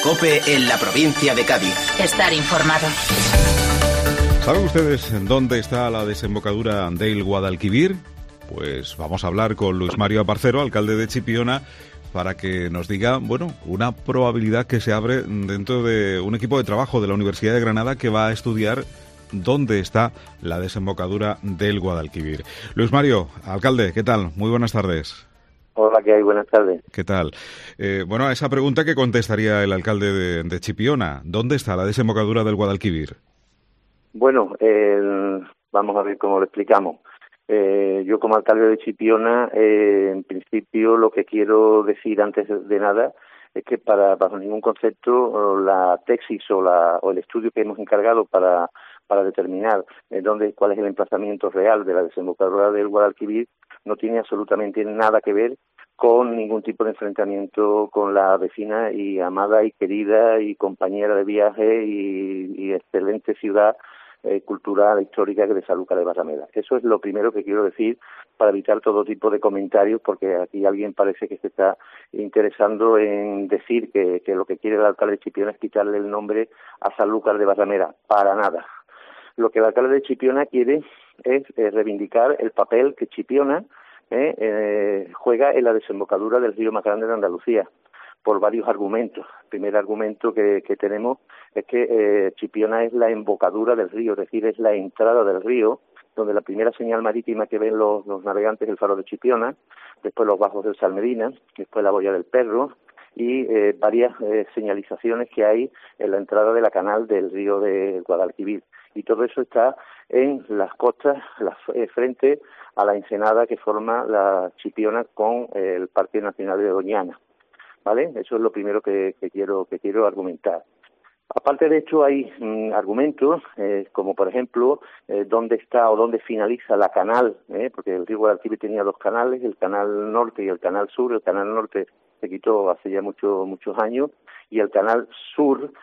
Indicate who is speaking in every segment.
Speaker 1: COPE en la provincia de Cádiz.
Speaker 2: Estar informado.
Speaker 3: ¿Saben ustedes dónde está la desembocadura del Guadalquivir? Pues vamos a hablar con Luis Mario Aparcero, alcalde de Chipiona, para que nos diga, una probabilidad que se abre dentro de un equipo de trabajo de la Universidad de Granada que va a estudiar dónde está la desembocadura del Guadalquivir. Luis Mario, alcalde, ¿qué tal? Muy buenas tardes.
Speaker 4: Hola, ¿qué hay? Buenas tardes.
Speaker 3: ¿Qué tal? A esa pregunta que contestaría el alcalde de Chipiona, ¿dónde está la desembocadura del Guadalquivir?
Speaker 4: Bueno, vamos a ver cómo lo explicamos. Yo como alcalde de Chipiona, en principio lo que quiero decir antes de nada es que bajo ningún concepto la tesis o el estudio que hemos encargado para determinar cuál es el emplazamiento real de la desembocadura del Guadalquivir no tiene absolutamente nada que ver con ningún tipo de enfrentamiento con la vecina y amada y querida y compañera de viaje y excelente ciudad cultural, histórica de Sanlúcar de Barrameda. Eso es lo primero que quiero decir para evitar todo tipo de comentarios, porque aquí alguien parece que se está interesando en decir que lo que quiere el alcalde de Chipiona es quitarle el nombre a Sanlúcar de Barrameda. Para nada. Lo que el alcalde de Chipiona quiere es reivindicar el papel que Chipiona juega en la desembocadura del río más grande de Andalucía, por varios argumentos. El primer argumento que tenemos es que Chipiona es la embocadura del río, es decir, es la entrada del río, donde la primera señal marítima que ven los navegantes es el faro de Chipiona, después los bajos del Salmedina, después la boya del Perro y varias señalizaciones que hay en la entrada de la canal del río de Guadalquivir. Y todo eso está en las costas, frente a la ensenada que forma la Chipiona con el Parque Nacional de Doñana. ¿Vale? Eso es lo primero que quiero argumentar. Aparte de hecho hay argumentos como por ejemplo dónde está o dónde finaliza la canal, porque el río Guadalquivir tenía dos canales, el canal norte y el canal sur. El canal norte se quitó hace ya muchos años y el canal sur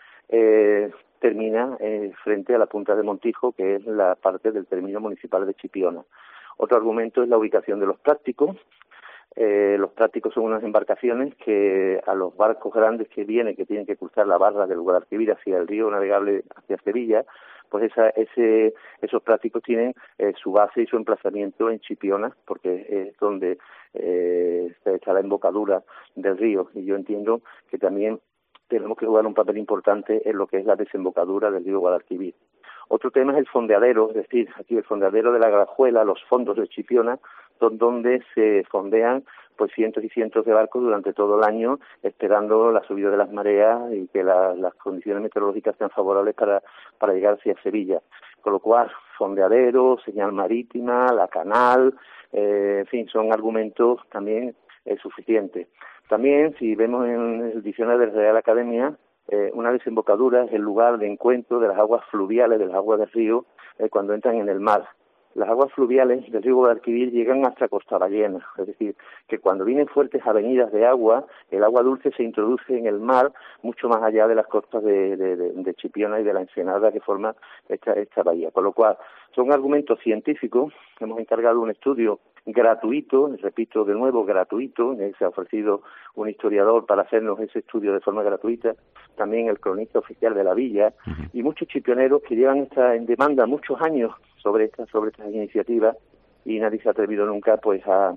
Speaker 4: termina frente a la punta de Montijo, que es la parte del término municipal de Chipiona. Otro argumento es la ubicación de los prácticos. Los prácticos son unas embarcaciones que a los barcos grandes que tienen que cruzar la barra del Guadalquivir hacia el río navegable hacia Sevilla, pues esos prácticos tienen su base y su emplazamiento en Chipiona, porque es donde está la embocadura del río, y yo entiendo que también tenemos que jugar un papel importante en lo que es la desembocadura del río Guadalquivir. Otro tema es el fondeadero, es decir, aquí el fondeadero de la Grajuela, los fondos de Chipiona, donde se fondean pues cientos y cientos de barcos durante todo el año, esperando la subida de las mareas y que las condiciones meteorológicas sean favorables para llegar hacia Sevilla. Con lo cual, fondeadero, señal marítima, la canal, en fin, son argumentos también suficientes. También, si vemos en el diccionario de la Real Academia, una desembocadura es el lugar de encuentro de las aguas fluviales, de las aguas del río, cuando entran en el mar. Las aguas fluviales del río Guadalquivir llegan hasta Costa Ballena, es decir, que cuando vienen fuertes avenidas de agua, el agua dulce se introduce en el mar mucho más allá de las costas de Chipiona y de la ensenada que forma esta bahía. Con lo cual, son argumentos científicos. Hemos encargado un estudio gratuito, repito de nuevo, gratuito. Se ha ofrecido un historiador para hacernos ese estudio de forma gratuita, también el cronista oficial de la villa, y muchos chipioneros que llevan en demanda muchos años sobre estas iniciativas, y nadie se ha atrevido nunca pues a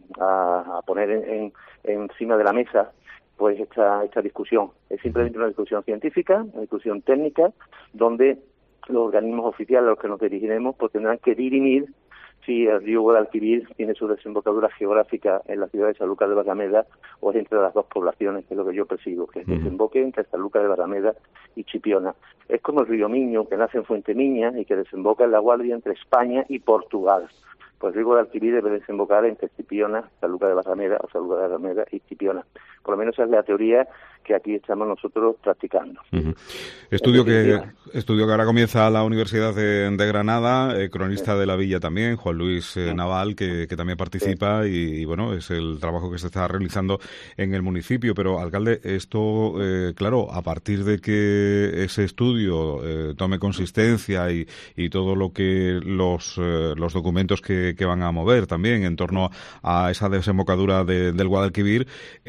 Speaker 4: poner encima de la mesa pues esta discusión. Es simplemente una discusión científica, una discusión técnica, donde los organismos oficiales a los que nos dirigiremos pues tendrán que dirimir si el río Guadalquivir tiene su desembocadura geográfica en la ciudad de Sanlúcar de Barrameda o es entre las dos poblaciones, que es lo que yo persigo, que desemboque entre Sanlúcar de Barrameda y Chipiona. Es como el río Miño, que nace en Fuente Miña y que desemboca en la Guardia entre España y Portugal. Pues el río Guadalquivir debe desembocar entre Chipiona, Sanlúcar de Barrameda o Sanlúcar de Barrameda y Chipiona. Por lo menos esa es la teoría que aquí estamos nosotros practicando.
Speaker 3: Estudio que ahora comienza la Universidad de Granada, cronista de la villa también, Juan Luis Naval, que también participa y bueno, es el trabajo que se está realizando en el municipio. Pero, alcalde, esto, claro, a partir de que ese estudio tome consistencia y todo lo que los documentos que van a mover también en torno a esa desembocadura del Guadalquivir,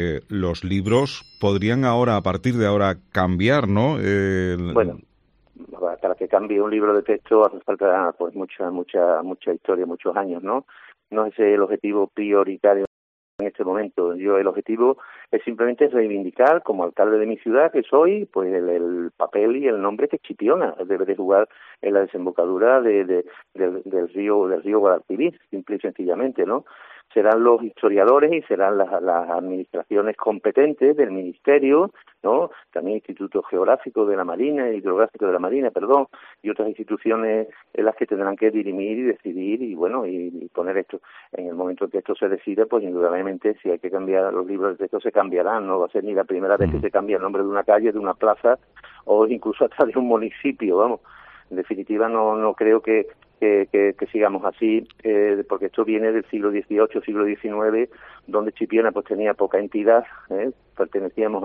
Speaker 3: los libros podrían ahora, a partir de ahora, cambiar, ¿no?
Speaker 4: Bueno, para que cambie un libro de texto hace falta pues mucha historia, muchos años, ¿no? No es el objetivo prioritario en este momento. El objetivo es simplemente reivindicar, como alcalde de mi ciudad que soy, pues el papel y el nombre que Chipiona debe de jugar en la desembocadura del río Guadalquivir, simple y sencillamente, ¿no? Serán los historiadores y serán las administraciones competentes del Ministerio, ¿no? También Instituto Geográfico de la Marina, Hidrográfico de la Marina, perdón, y otras instituciones en las que tendrán que dirimir y decidir y bueno, y poner esto. En el momento en que esto se decida, pues indudablemente si hay que cambiar los libros de texto se cambiarán, no va a ser ni la primera vez que se cambia el nombre de una calle, de una plaza o incluso hasta de un municipio, vamos. En definitiva, no creo que sigamos así, porque esto viene del siglo XVIII, siglo XIX, donde Chipiona pues tenía poca entidad, pertenecíamos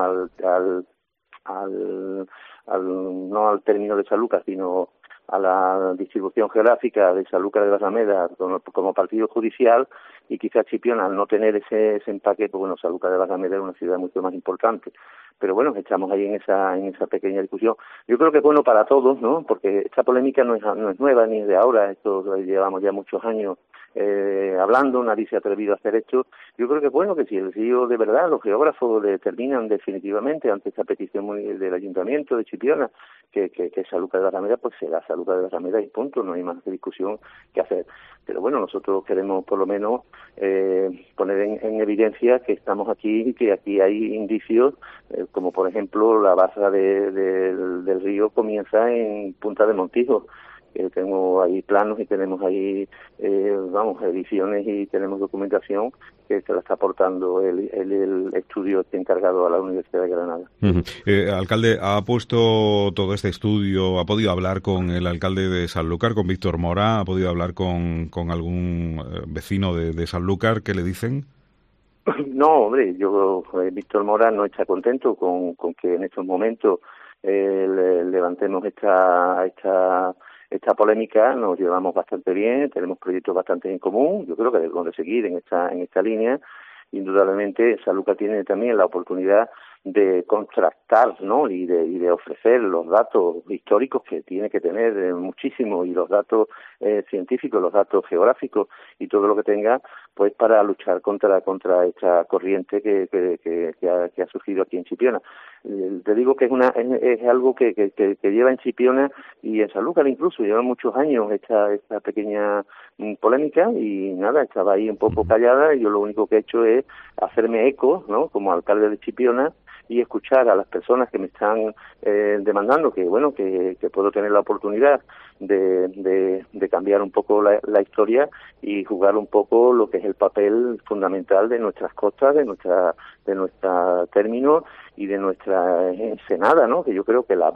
Speaker 4: no al término de Sanlúcar, sino a la distribución geográfica de Sanlúcar de Barrameda como partido judicial, y quizás Chipiona, al no tener ese empaque, pues bueno, Sanlúcar de Barrameda era una ciudad mucho más importante. Pero bueno, estamos ahí en esa pequeña discusión. Yo creo que es bueno para todos, ¿no? Porque esta polémica no es nueva ni es de ahora, esto lo llevamos ya muchos años hablando, nadie se ha atrevido a hacer esto. Yo creo que es bueno que si el río de verdad, los geógrafos determinan definitivamente ante esta petición del Ayuntamiento de Chipiona que Sanlúcar de Barrameda, pues será Sanlúcar de Barrameda y punto, no hay más discusión que hacer. Pero bueno, nosotros queremos por lo menos poner en evidencia que estamos aquí y que aquí hay indicios, como por ejemplo la barra del río comienza en Punta de Montijo. Tengo ahí planos y tenemos ahí, ediciones y tenemos documentación que se la está aportando el estudio encargado a la Universidad de Granada.
Speaker 3: Alcalde, ¿ha puesto todo este estudio, ha podido hablar con el alcalde de Sanlúcar, con Víctor Mora, ha podido hablar con algún vecino de Sanlúcar? ¿Qué le dicen?
Speaker 4: No, hombre, Víctor Mora no está contento con que en estos momentos levantemos esta polémica. Nos llevamos bastante bien, tenemos proyectos bastante en común, yo creo que debemos de seguir en esta línea. Indudablemente Sanlúcar tiene también la oportunidad de contrastar, ¿no? y de ofrecer los datos históricos que tiene que tener muchísimo, y los datos científicos, los datos geográficos y todo lo que tenga, pues para luchar contra esta corriente que ha surgido aquí en Chipiona. Te digo que es algo que lleva en Chipiona y en Sanlúcar incluso, lleva muchos años esta pequeña polémica, y nada, estaba ahí un poco callada, y yo lo único que he hecho es hacerme eco, ¿no? Como alcalde de Chipiona, y escuchar a las personas que me están demandando que puedo tener la oportunidad de cambiar un poco la historia y jugar un poco lo que es el papel fundamental de nuestras costas, de nuestra término y de nuestra ensenada, ¿no? Que yo creo que una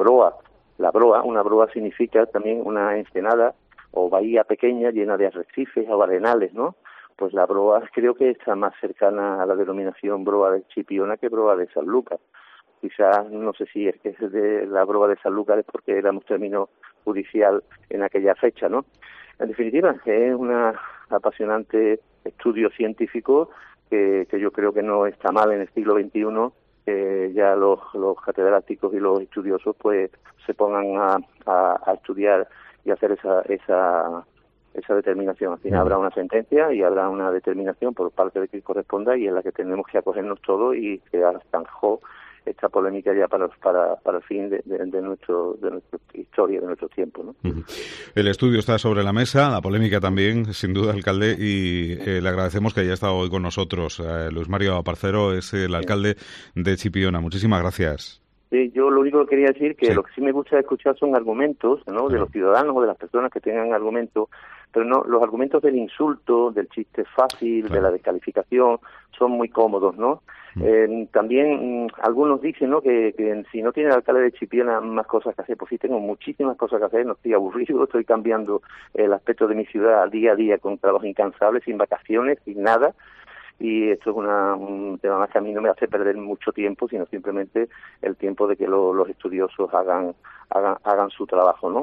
Speaker 4: broa significa también una ensenada o bahía pequeña llena de arrecifes o arenales, ¿no? Pues la broa creo que está más cercana a la denominación broa de Chipiona que broa de Sanlúcar. Quizás, no sé si es que es de la broa de Sanlúcar es porque éramos término judicial en aquella fecha, ¿no? En definitiva, es un apasionante estudio científico que yo creo que no está mal en el siglo XXI, ya los catedráticos y los estudiosos pues se pongan a estudiar y hacer esa determinación. Al final habrá una sentencia y habrá una determinación por parte de quien corresponda, y en la que tenemos que acogernos todos y que zanjó esta polémica ya para el fin de nuestra historia, de nuestro tiempo, ¿no?
Speaker 3: El estudio está sobre la mesa, la polémica también, sin duda, alcalde, y le agradecemos que haya estado hoy con nosotros. Luis Mario Aparcero es el alcalde de Chipiona. Muchísimas gracias.
Speaker 4: Sí, yo lo único que quería decir que lo que sí me gusta escuchar son argumentos, ¿no? De los ciudadanos o de las personas que tengan argumentos, pero no los argumentos del insulto, del chiste fácil, de la descalificación, son muy cómodos, ¿no? También algunos dicen, ¿no? Que si no tiene el alcalde de Chipiona más cosas que hacer, pues sí tengo muchísimas cosas que hacer, no estoy aburrido, estoy cambiando el aspecto de mi ciudad día a día con trabajo incansable, sin vacaciones, sin nada. Y esto es un tema más que a mí no me hace perder mucho tiempo, sino simplemente el tiempo de que los estudiosos hagan su trabajo, ¿no?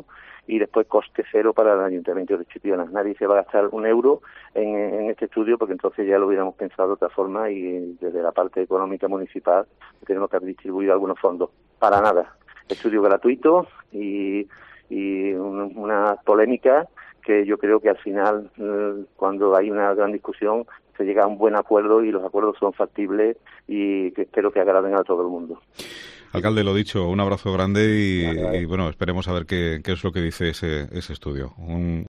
Speaker 4: y después coste cero para el Ayuntamiento de Chipiona. Nadie se va a gastar un euro en este estudio, porque entonces ya lo hubiéramos pensado de otra forma, y desde la parte económica municipal tenemos que haber distribuido algunos fondos. Para nada. Estudio gratuito y una polémica que yo creo que al final, cuando hay una gran discusión, se llega a un buen acuerdo y los acuerdos son factibles y que espero que agraden a todo el mundo.
Speaker 3: Alcalde, lo dicho, un abrazo grande y bueno, esperemos a ver qué es lo que dice ese estudio.